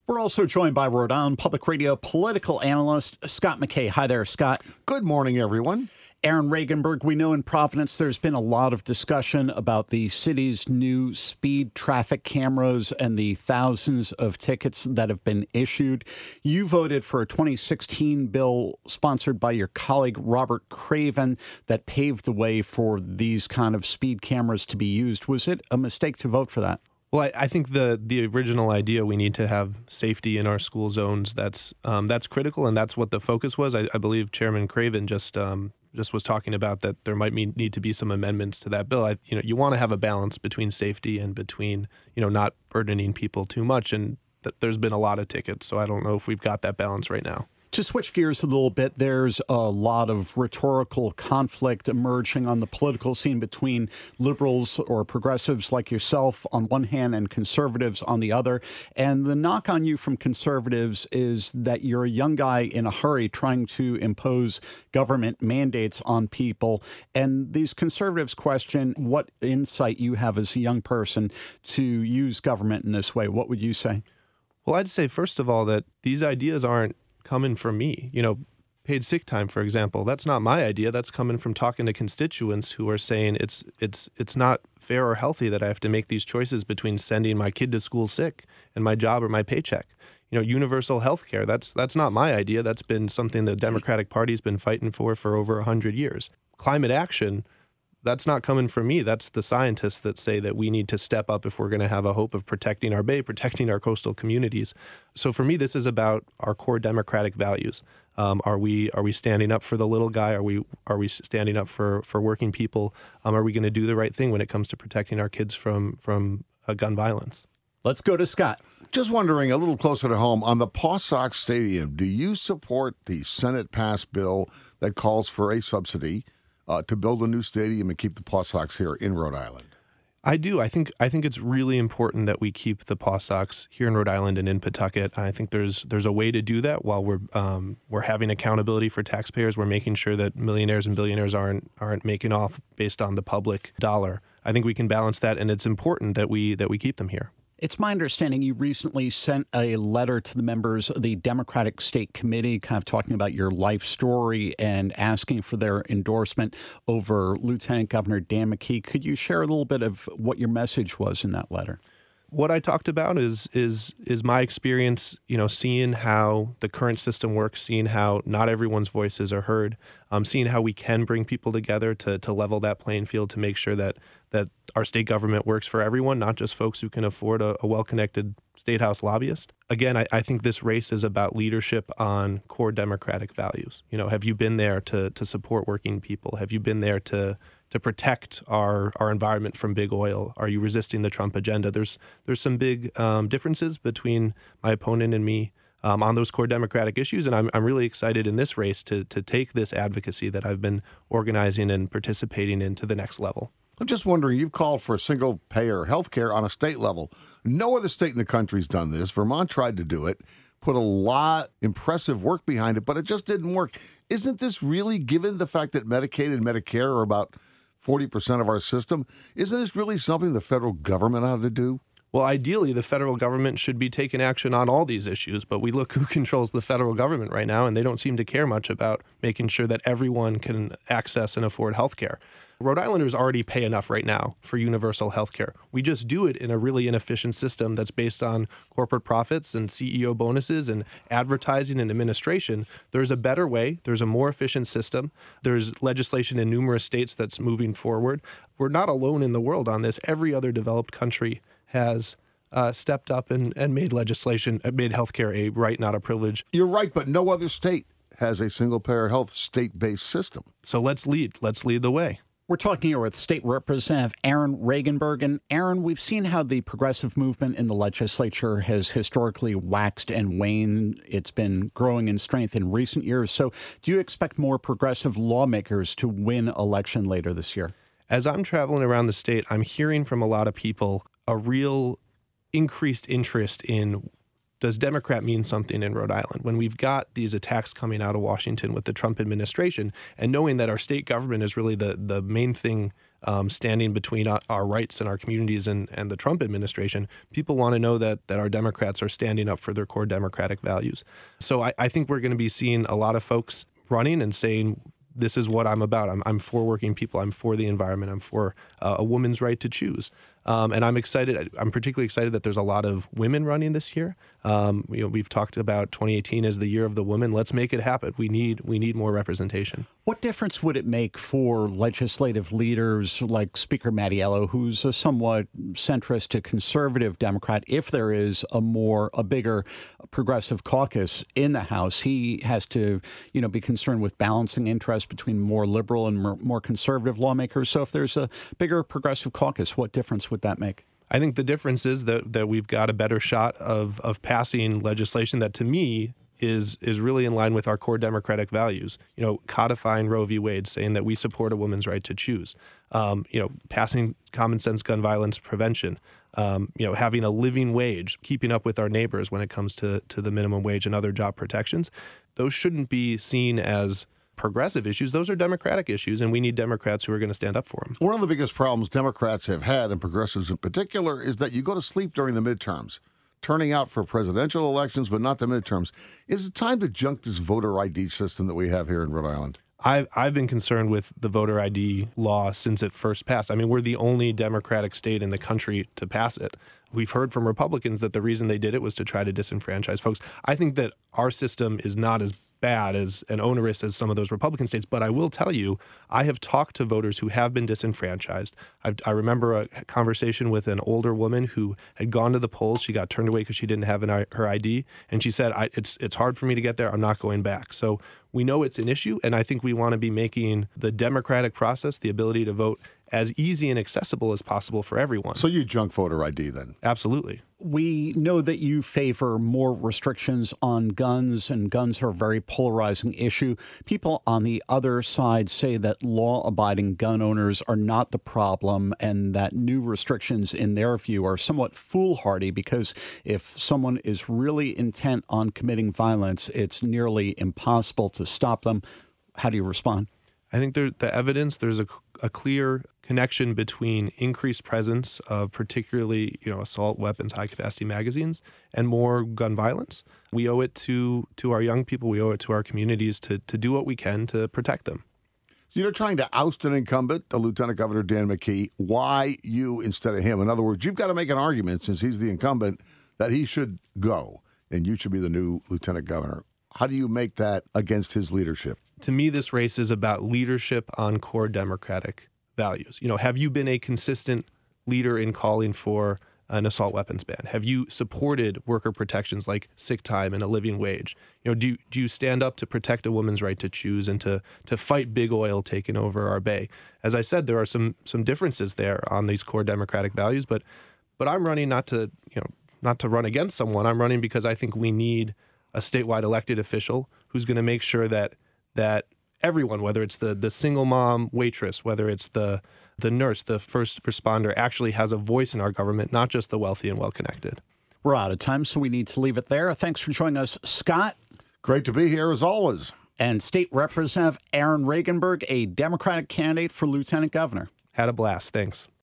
We're also joined by Rhode Island Public Radio political analyst Scott McKay. Hi there, Scott. Good morning, everyone. Aaron Regenberg, we know in Providence there's been a lot of discussion about the city's new speed traffic cameras and the thousands of tickets that have been issued. You voted for a 2016 bill sponsored by your colleague Robert Craven that paved the way for these kind of speed cameras to be used. Was it a mistake to vote for that? Well, I think the original idea, we need to have safety in our school zones. That's critical, and that's what the focus was. I believe Chairman Craven just was talking about that there might need to be some amendments to that bill. You want to have a balance between safety and between not burdening people too much, and there's been a lot of tickets, so I don't know if we've got that balance right now. To switch gears a little bit, there's a lot of rhetorical conflict emerging on the political scene between liberals or progressives like yourself on one hand and conservatives on the other. And the knock on you from conservatives is that you're a young guy in a hurry trying to impose government mandates on people. And these conservatives question what insight you have as a young person to use government in this way. What would you say? Well, I'd say, first of all, that these ideas aren't coming from me. Paid sick time, for example, that's not my idea. That's coming from talking to constituents who are saying it's not fair or healthy that I have to make these choices between sending my kid to school sick and my job or my paycheck. Universal health care, that's not my idea. That's been something the Democratic Party's been fighting for over 100 years. Climate action, that's not coming from me. That's the scientists that say that we need to step up if we're going to have a hope of protecting our bay, protecting our coastal communities. So for me, this is about our core democratic values. Are we standing up for the little guy? Are we standing up for working people? Are we going to do the right thing when it comes to protecting our kids from gun violence? Let's go to Scott. Just wondering, a little closer to home, on the Paw Sox Stadium, do you support the Senate-passed bill that calls for a subsidy to build a new stadium and keep the Paw Sox here in Rhode Island? I do. I think it's really important that we keep the Paw Sox here in Rhode Island and in Pawtucket. I think there's a way to do that while we're having accountability for taxpayers. We're making sure that millionaires and billionaires aren't making off based on the public dollar. I think we can balance that, and it's important that we keep them here. It's my understanding you recently sent a letter to the members of the Democratic State Committee kind of talking about your life story and asking for their endorsement over Lieutenant Governor Dan McKee. Could you share a little bit of what your message was in that letter? What I talked about is my experience, seeing how the current system works, seeing how not everyone's voices are heard, seeing how we can bring people together to level that playing field to make sure that our state government works for everyone, not just folks who can afford a well-connected state house lobbyist. Again, I think this race is about leadership on core democratic values. Have you been there to support working people? Have you been there to protect our environment from big oil? Are you resisting the Trump agenda? There's some big differences between my opponent and me on those core democratic issues, and I'm really excited in this race to take this advocacy that I've been organizing and participating in to the next level. I'm just wondering, you've called for single-payer health care on a state level. No other state in the country's done this. Vermont tried to do it, put a lot impressive work behind it, but it just didn't work. Isn't this really, given the fact that Medicaid and Medicare are about 40% of our system, isn't this really something the federal government ought to do? Well, ideally, the federal government should be taking action on all these issues, but we look who controls the federal government right now, and they don't seem to care much about making sure that everyone can access and afford health care. Rhode Islanders already pay enough right now for universal health care. We just do it in a really inefficient system that's based on corporate profits and CEO bonuses and advertising and administration. There's a better way. There's a more efficient system. There's legislation in numerous states that's moving forward. We're not alone in the world on this. Every other developed country has stepped up and made legislation, made healthcare a right, not a privilege. You're right, but no other state has a single-payer health state-based system. So let's lead. Let's lead the way. We're talking here with State Representative Aaron Regenberg. And Aaron, we've seen how the progressive movement in the legislature has historically waxed and waned. It's been growing in strength in recent years. So do you expect more progressive lawmakers to win election later this year? As I'm traveling around the state, I'm hearing from a lot of people a real increased interest in, does Democrat mean something in Rhode Island? When we've got these attacks coming out of Washington with the Trump administration, and knowing that our state government is really the main thing standing between our rights and our communities and the Trump administration. People want to know that our Democrats are standing up for their core democratic values. So I think we're going to be seeing a lot of folks running and saying, this is what I'm about. I'm for working people. I'm for the environment. I'm for a woman's right to choose. And I'm excited. I'm particularly excited that there's a lot of women running this year. We've talked about 2018 as the year of the woman. Let's make it happen. We need more representation. What difference would it make for legislative leaders like Speaker Mattiello, who's a somewhat centrist to conservative Democrat, if there is a bigger progressive caucus in the House? He has to, be concerned with balancing interests between more liberal and more conservative lawmakers. So if there's a bigger progressive caucus, what difference would that make? I think the difference is that we've got a better shot of passing legislation that, to me, is really in line with our core democratic values. Codifying Roe v. Wade, saying that we support a woman's right to choose. Passing common sense gun violence prevention. Having a living wage, keeping up with our neighbors when it comes to the minimum wage and other job protections. Those shouldn't be seen as progressive issues. Those are democratic issues, and we need Democrats who are going to stand up for them. One of the biggest problems Democrats have had, and progressives in particular, is that you go to sleep during the midterms, turning out for presidential elections, but not the midterms. Is it time to junk this voter ID system that we have here in Rhode Island? I've been concerned with the voter ID law since it first passed. I mean, we're the only Democratic state in the country to pass it. We've heard from Republicans that the reason they did it was to try to disenfranchise folks. I think that our system is not as bad as and onerous as some of those Republican states. But I will tell you, I have talked to voters who have been disenfranchised. I remember a conversation with an older woman who had gone to the polls. She got turned away because she didn't have her ID. And she said, it's hard for me to get there. I'm not going back. So we know it's an issue. And I think we want to be making the democratic process, the ability to vote, as easy and accessible as possible for everyone. So you junk voter ID then? Absolutely. We know that you favor more restrictions on guns, and guns are a very polarizing issue. People on the other side say that law-abiding gun owners are not the problem and that new restrictions, in their view, are somewhat foolhardy because if someone is really intent on committing violence, it's nearly impossible to stop them. How do you respond? I think the evidence, there's a clear connection between increased presence of particularly, assault weapons, high-capacity magazines, and more gun violence. We owe it to our young people. We owe it to our communities to do what we can to protect them. So you're trying to oust an incumbent, Lieutenant Governor Dan McKee. Why you instead of him? In other words, you've got to make an argument, since he's the incumbent, that he should go and you should be the new Lieutenant Governor. How do you make that against his leadership? To me, this race is about leadership on core democratic values. Have you been a consistent leader in calling for an assault weapons ban? Have you supported worker protections like sick time and a living wage? Do you stand up to protect a woman's right to choose and to fight big oil taking over our bay? As I said, there are some differences there on these core democratic values, but I'm running not to run against someone. I'm running because I think we need a statewide elected official who's going to make sure that everyone, whether it's the single mom waitress, whether it's the nurse, the first responder, actually has a voice in our government, not just the wealthy and well-connected. We're out of time, so we need to leave it there. Thanks for joining us, Scott. Great to be here, as always. And State Representative Aaron Regenberg, a Democratic candidate for Lieutenant Governor. Had a blast. Thanks.